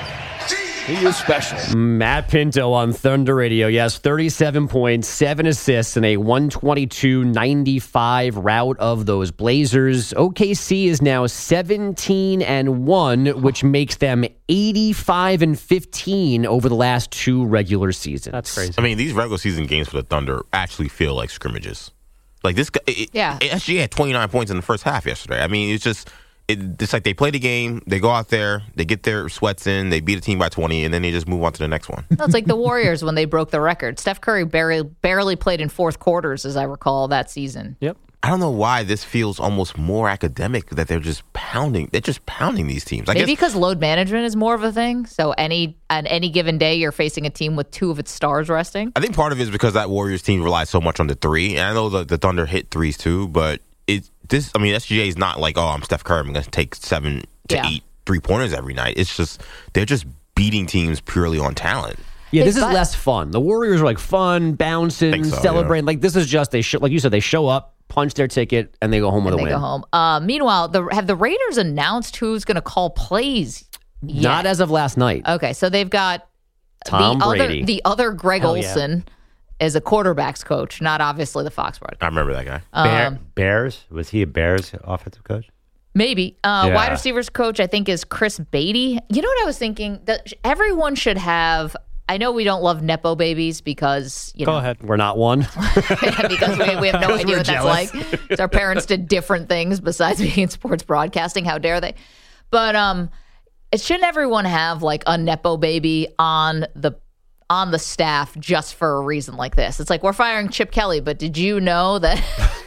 He is special. Matt Pinto on Thunder Radio. Yes, thirty-seven points, seven assists, and a one twenty-two ninety-five rout of those Blazers. O K C is now seventeen and one, which makes them eighty-five and fifteen over the last two regular seasons. That's crazy. I mean, these regular season games for the Thunder actually feel like scrimmages. Like this guy, it, yeah. S G A had twenty-nine points in the first half yesterday. I mean, it's just... It, it's like they play the game, they go out there, they get their sweats in, they beat a team by twenty, and then they just move on to the next one. No, it's like the Warriors when they broke the record. Steph Curry barely, barely played in fourth quarters, as I recall, that season. Yep. I don't know why this feels almost more academic that they're just pounding. They're just pounding these teams. I Maybe guess, because load management is more of a thing. So any on any given day, you're facing a team with two of its stars resting. I think part of it is because that Warriors team relies so much on the three, and I know the, the Thunder hit threes too, but it this I mean S G A is not like, oh, I'm Steph Curry, I'm going to take seven to Yeah. eight three pointers every night. It's just they're just beating teams purely on talent. Yeah, this is But- less fun. The Warriors are like fun, bouncing, Think so, celebrating. Like this is just they show, like you said, they show up, punch their ticket, and they go home with And a they win. go home. Uh, meanwhile, the, have the Raiders announced who's going to call plays? yet? Not as of last night. Okay, so they've got Tom the Brady. other the other Greg Hell yeah. Olson is a quarterbacks coach, not obviously the Fox broadcast. I remember that guy. Bear, Um, Bears? Was he a Bears offensive coach? Maybe. Uh, Yeah. Wide receivers coach, I think, is Chris Beatty. You know what I was thinking? That everyone should have. I know we don't love Nepo babies because, you Go know, ahead. We're not one. because we, we have no Because idea we're what jealous. that's like. 'Cause our parents did different things besides being in sports broadcasting. How dare they? But um, it shouldn't everyone have like a Nepo baby on the on the staff just for a reason like this? It's like we're firing Chip Kelly, but did you know that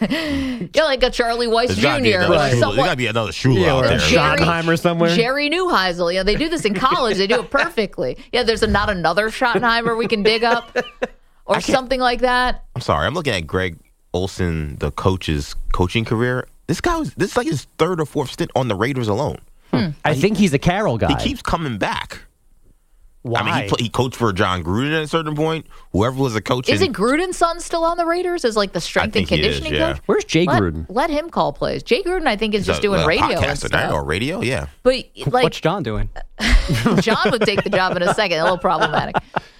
you're like a Charlie Weiss There's got to be Junior another or Shula- someone- There's got to be another Shula Yeah, out or there. Jerry- Schottenheimer somewhere. Jerry Neuheisel. You know, they do this in college. They do it perfectly. Yeah, there's a, not another Schottenheimer we can dig up or something like that. I'm sorry. I'm looking at Greg Olson, the coach's coaching career. This guy was this is like his third or fourth stint on the Raiders alone. I think he's a Carroll guy. He keeps coming back. Why? I mean, he, play, he coached for John Gruden at a certain point. Whoever was the coach, Is in- it Gruden's son still on the Raiders as like the strength and think he is, conditioning yeah. coach? Where's Jay let, Gruden? Let him call plays. Jay Gruden, I think, is he's just a- doing a radio and podcaster now, stuff. or radio, yeah. But like, What's John doing? John would take the job in a second. A little problematic.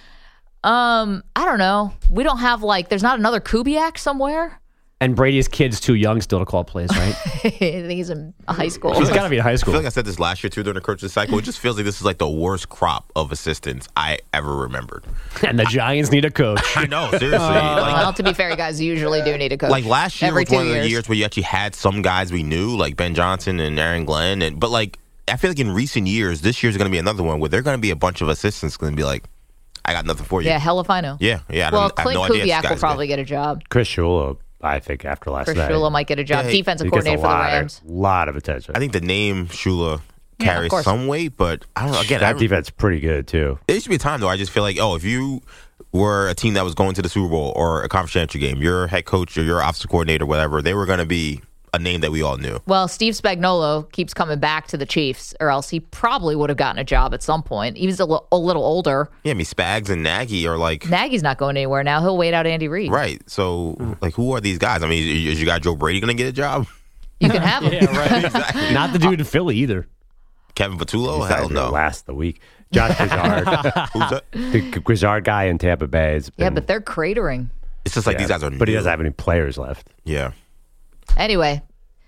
Um, I don't know. We don't have like. There's not another Kubiak somewhere. And Brady's kid's too young still to call plays, right? I think he's in high school. He's got to be in high I school. feel like I said this last year too during the coaching cycle. It just feels like this is like the worst crop of assistants I ever remembered. And the Giants need a coach. I know, seriously. Uh, like, well, to be fair, you guys usually do need a coach. Like last year every was two one of the years. years where you actually had some guys we knew, like Ben Johnson and Aaron Glenn, and but like I feel like in recent years, this year's going to be another one where they're going to be a bunch of assistants going to be like, I got nothing for you. Yeah, hell if I know. Yeah, yeah. I well, don't, I Clint have no idea Kubiak will probably get a job. Chris Shula, I think, after last Chris night. Shula might get a job. Yeah, Defensive he gets coordinator a for the lot of- Rams. lot of attention. I think the name Shula Yeah, of carries course. some weight, but I don't know. Again, that I, defense is pretty good, too. there used to be a time, though, I just feel like, oh, if you were a team that was going to the Super Bowl or a conference championship game, your head coach or your offensive coordinator, whatever, they were going to be a name that we all knew. Well, Steve Spagnuolo keeps coming back to the Chiefs, or else he probably would have gotten a job at some point. He was a, l- a little older. Yeah, I mean, Spags and Nagy are like... Nagy's not going anywhere now. He'll wait out Andy Reid. Right. So, like, who are these guys? I mean, is, is your guy Joe Brady going to get a job? You can have him. Yeah, right. Exactly. Not the dude in Philly either. Kevin Patullo? He's not Hell gonna no. last the week. Josh Grizzard. Who's that? The Grizzard guy in Tampa Bay. Has been, Yeah, but they're cratering. It's just like yeah, these guys are But he new. doesn't have any players left. Yeah. Anyway,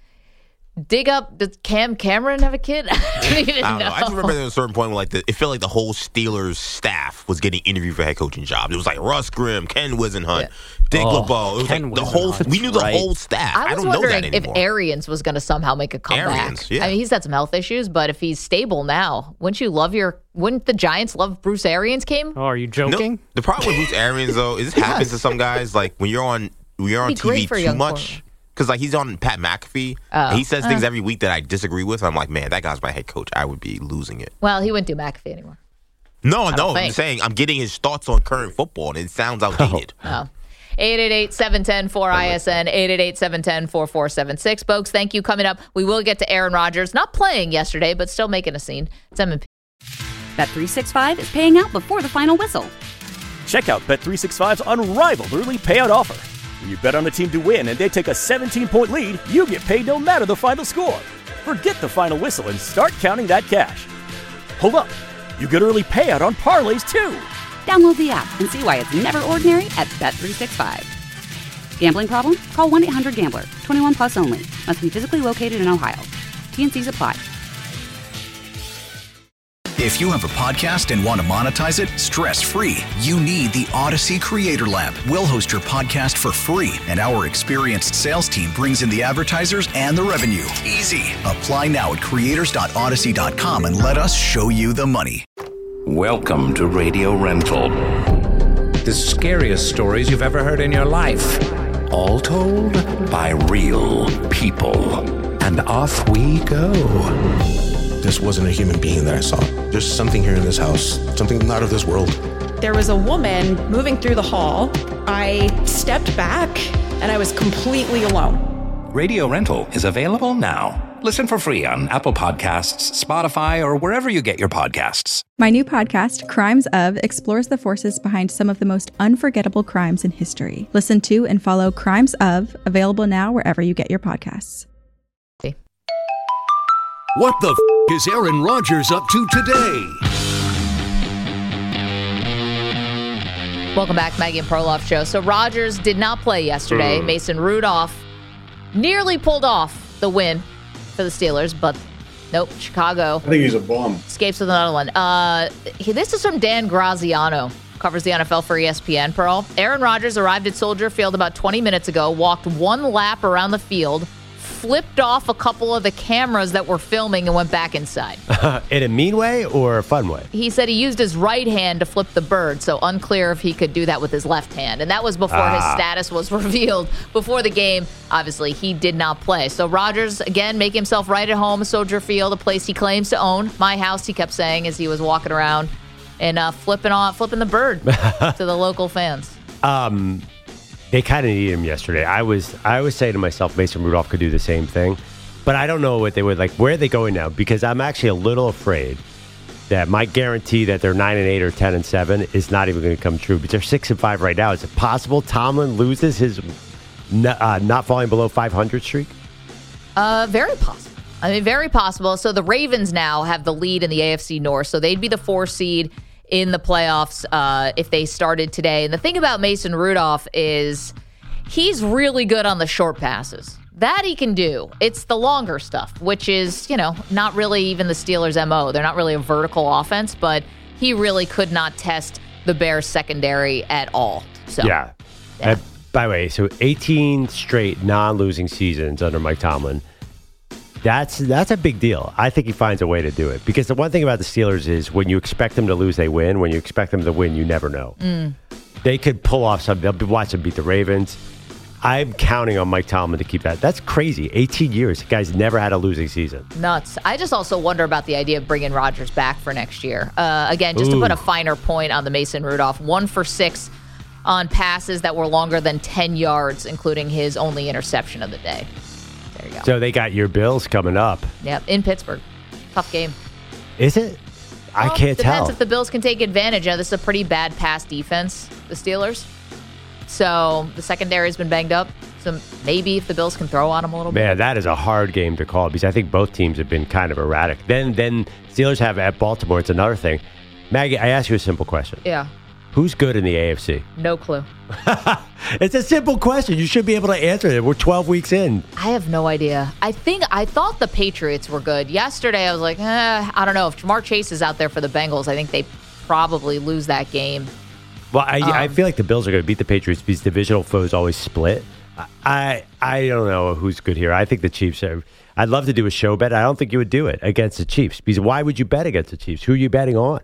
dig up. Does Cam Cameron have a kid? I don't even I don't know. know. I just remember there was a certain point where like the, it felt like the whole Steelers staff was getting interviewed for head coaching jobs. It was like Russ Grimm, Ken Wisenhunt, Dick Oh, LeBeau. It was Ken like the whole. Wisenhunt. We knew the Right. whole staff. I, I was don't know that wondering if anymore. Arians was going to somehow make a comeback. Arians, yeah. I mean, he's had some health issues, but if he's stable now, wouldn't you love your? Wouldn't the Giants love Bruce Arians came? Oh, are you No, joking? the problem with Bruce Arians though is this happens to some guys. Like when you're on when you're on It'd be T V great for a too young much. Because like he's on Pat McAfee, Oh. and he says things Uh. every week that I disagree with. And I'm like, man, that guy's my head coach. I would be losing it. Well, he wouldn't do McAfee anymore. No, don't no, I'm think. saying I'm getting his thoughts on current football, and it sounds outdated. Oh. eight eight eight, seven one zero, four I S N, eight eight eight, seven one zero, four four seven six. Folks, thank you. Coming up, we will get to Aaron Rodgers. Not playing yesterday, but still making a scene. It's M and P. Bet three sixty-five is paying out before the final whistle. Check out Bet three sixty-five's unrivaled early payout offer. When you bet on a team to win and they take a seventeen-point lead, you get paid no matter the final score. Forget the final whistle and start counting that cash. Hold up. You get early payout on parlays, too. Download the app and see why it's never ordinary at Bet three sixty-five. Gambling problem? Call one eight hundred gambler. twenty-one plus only. Must be physically located in Ohio. T N Cs apply. If you have a podcast and want to monetize it stress-free, you need the Odyssey Creator Lab. We'll host your podcast for free, and our experienced sales team brings in the advertisers and the revenue. Easy. Apply now at creators dot odyssey dot com and let us show you the money. Welcome to Radio Rental. The scariest stories you've ever heard in your life. All told by real people. And off we go. This wasn't a human being that I saw. There's something here in this house, something not of this world. There was a woman moving through the hall. I stepped back and I was completely alone. Radio Rental is available now. Listen for free on Apple Podcasts, Spotify, or wherever you get your podcasts. My new podcast, Crimes Of, explores the forces behind some of the most unforgettable crimes in history. Listen to and follow Crimes Of, available now wherever you get your podcasts. What the f*** is Aaron Rodgers up to today? Welcome back, Maggie and Perloff Show. So Rodgers did not play yesterday. Mm. Mason Rudolph nearly pulled off the win for the Steelers, but nope, Chicago. I think he's a bum. Escapes with another one. Uh, he, this is from Dan Graziano, covers the N F L for E S P N. Pearl. Aaron Rodgers arrived at Soldier Field about twenty minutes ago, walked one lap around the field, flipped off a couple of the cameras that were filming and went back inside. In a mean way or a fun way? He said he used his right hand to flip the bird, so unclear if he could do that with his left hand. And that was before Ah. his status was revealed. Before the game, obviously, he did not play. So Rodgers, again, making himself right at home, Soldier Field, a place he claims to own. My house, he kept saying as he was walking around and uh, flipping off, flipping the bird to the local fans. Um, they kind of needed him yesterday. I was, I was saying to myself, Mason Rudolph could do the same thing, but I don't know what they would like. Where are they going now? Because I'm actually a little afraid that my guarantee that they're nine and eight or ten and seven is not even going to come true. But they're six and five right now. Is it possible Tomlin loses his n- uh, not falling below five hundred streak? Uh, very possible. I mean, very possible. So the Ravens now have the lead in the A F C North, so they'd be the four seed in the playoffs uh, if they started today. And the thing about Mason Rudolph is he's really good on the short passes. That he can do. It's the longer stuff, which is, you know, not really even the Steelers' M O. They're not really a vertical offense, but he really could not test the Bears' secondary at all. So Yeah. yeah. Uh, by the way, so eighteen straight non-losing seasons under Mike Tomlin. That's that's a big deal. I think he finds a way to do it. Because the one thing about the Steelers is when you expect them to lose, they win. When you expect them to win, you never know. Mm. They could pull off something. They'll be watching them beat the Ravens. I'm counting on Mike Tomlin to keep that. That's crazy. eighteen years. The guy's never had a losing season. Nuts. I just also wonder about the idea of bringing Rodgers back for next year. Uh, again, just Ooh. to put a finer point on the Mason Rudolph, one for six on passes that were longer than ten yards, including his only interception of the day. There you go. So they got your Bills coming up. Yep, in Pittsburgh. Tough game. Is it? I well, can't depends tell. Depends if the Bills can take advantage. You know, this is a pretty bad pass defense, the Steelers. So the secondary has been banged up. So maybe if the Bills can throw on them a little bit. Man, that is a hard game to call because I think both teams have been kind of erratic. Then, then Steelers have at Baltimore. It's another thing. Maggie, I ask you a simple question. Yeah. Who's good in the A F C? No clue. It's a simple question. You should be able to answer it. We're twelve weeks in. I have no idea. I think I thought the Patriots were good. Yesterday, I was like, eh, I don't know. If Jamar Chase is out there for the Bengals, I think they probably lose that game. Well, I, um, I feel like the Bills are going to beat the Patriots because divisional foes always split. I I don't know who's good here. I think the Chiefs are. I'd love to do a show bet. I don't think you would do it against the Chiefs because why would you bet against the Chiefs? Who are you betting on?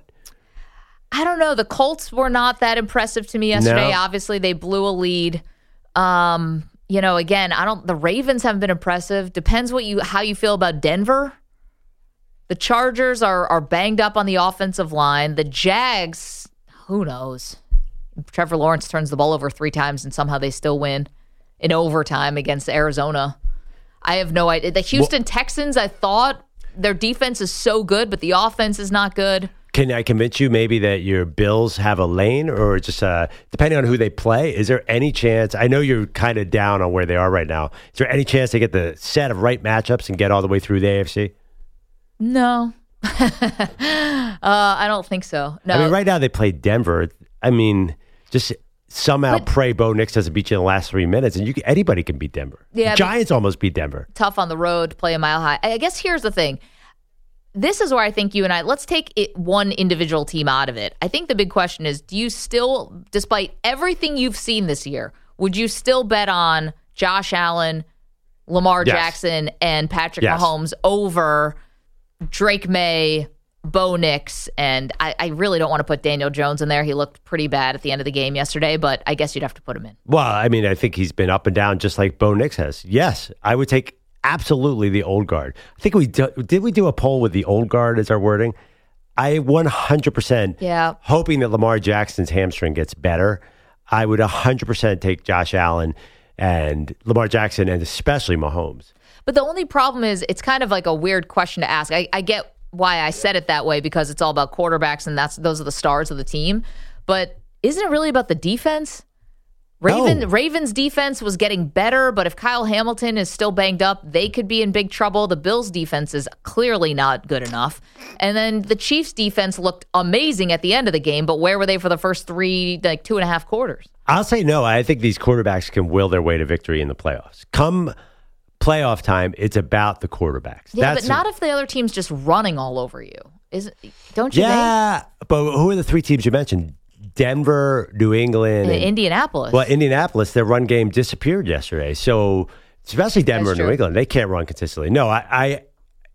I don't know. The Colts were not that impressive to me yesterday. No. Obviously, they blew a lead. Um, you know, again, I don't. The Ravens haven't been impressive. Depends what you how you feel about Denver. The Chargers are are banged up on the offensive line. The Jags, who knows? Trevor Lawrence turns the ball over three times and somehow they still win in overtime against Arizona. I have no idea. The Houston well, Texans, I thought their defense is so good, but the offense is not good. Can I convince you maybe that your Bills have a lane or just uh, depending on who they play? Is there any chance? I know you're kind of down on where they are right now. Is there any chance they get the set of right matchups and get all the way through the A F C? No. uh, I don't think so. No. I mean, right now they play Denver. I mean, just somehow but, pray Bo Nix doesn't beat you in the last three minutes, and you can, anybody can beat Denver. Yeah, the Giants almost beat Denver. Tough on the road, play a mile high. I guess here's the thing. This is where I think you and I, let's take it, one individual team out of it. I think the big question is, do you still, despite everything you've seen this year, would you still bet on Josh Allen, Lamar yes. Jackson, and Patrick yes. Mahomes over Drake May, Bo Nix, and I, I really don't want to put Daniel Jones in there. He looked pretty bad at the end of the game yesterday, but I guess you'd have to put him in. Well, I mean, I think he's been up and down just like Bo Nix has. Yes, I would take absolutely the old guard. I think we do, did we do a poll with the old guard as our wording? I one hundred percent yeah. hoping that Lamar Jackson's hamstring gets better. I would one hundred percent take Josh Allen and Lamar Jackson and especially Mahomes. But the only problem is it's kind of like a weird question to ask. I, I get why I said it that way because it's all about quarterbacks and that's those are the stars of the team. But isn't it really about the defense? Raven, no. Ravens defense was getting better, but if Kyle Hamilton is still banged up, they could be in big trouble. The Bills defense is clearly not good enough. And then the Chiefs defense looked amazing at the end of the game, but where were they for the first three, like two and a half quarters? I'll say no. I think these quarterbacks can will their way to victory in the playoffs. Come playoff time, it's about the quarterbacks. Yeah, That's but not if the other team's just running all over you. Is don't you yeah, think? Yeah, but who are the three teams you mentioned? Denver, New England, and and, Indianapolis. Well, Indianapolis, their run game disappeared yesterday. So, especially Denver That's and New true. England, they can't run consistently. No, I, I,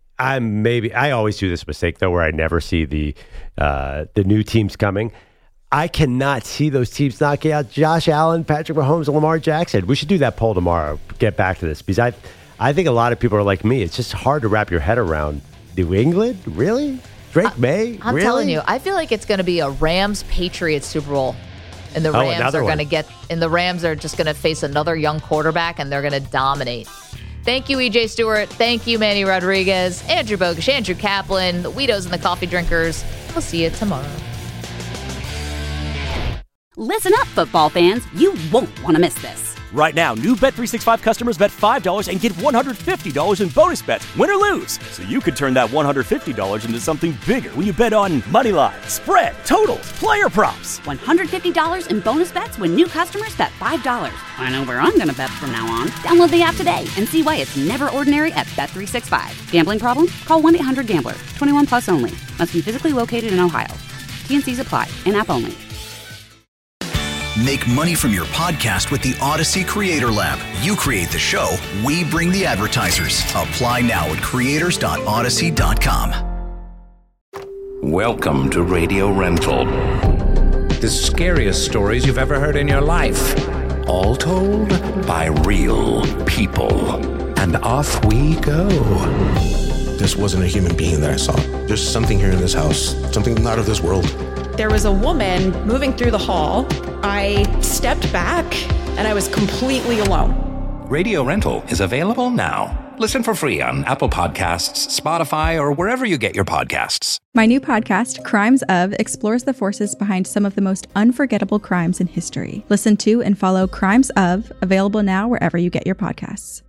I'm maybe I always do this mistake though, where I never see the uh, the new teams coming. I cannot see those teams knocking out Josh Allen, Patrick Mahomes, and Lamar Jackson. We should do that poll tomorrow. Get back to this because I, I think a lot of people are like me. It's just hard to wrap your head around. New England, really? Drake I, May? I'm really? telling you, I feel like it's going to be a Rams Patriots Super Bowl, and the Rams oh, are going to one. get, and the Rams are just going to face another young quarterback, and they're going to dominate. Thank you, E J Stewart. Thank you, Manny Rodriguez, Andrew Bogusch, Andrew Kaplan, the Weedos and the Coffee Drinkers. We'll see you tomorrow. Listen up, football fans. You won't want to miss this. Right now, new Bet three sixty-five customers bet five dollars and get one hundred fifty dollars in bonus bets, win or lose. So you could turn that one hundred fifty dollars into something bigger when you bet on money line, spread, totals, player props. one hundred fifty dollars in bonus bets when new customers bet five dollars. I know where I'm going to bet from now on. Download the app today and see why it's never ordinary at Bet three sixty-five. Gambling problem? Call one eight hundred gambler. twenty-one plus only. Must be physically located in Ohio. T N Cs apply. In-app only. Make money from your podcast with the Odyssey Creator Lab. You create the show, we bring the advertisers. Apply now at creators dot odyssey dot com. Welcome to Radio Rental. The scariest stories you've ever heard in your life. All told by real people. And off we go. This wasn't a human being that I saw. There's something here in this house, something not of this world. There was a woman moving through the hall. I stepped back and I was completely alone. Radio Rental is available now. Listen for free on Apple Podcasts, Spotify, or wherever you get your podcasts. My new podcast, Crimes Of, explores the forces behind some of the most unforgettable crimes in history. Listen to and follow Crimes Of, available now wherever you get your podcasts.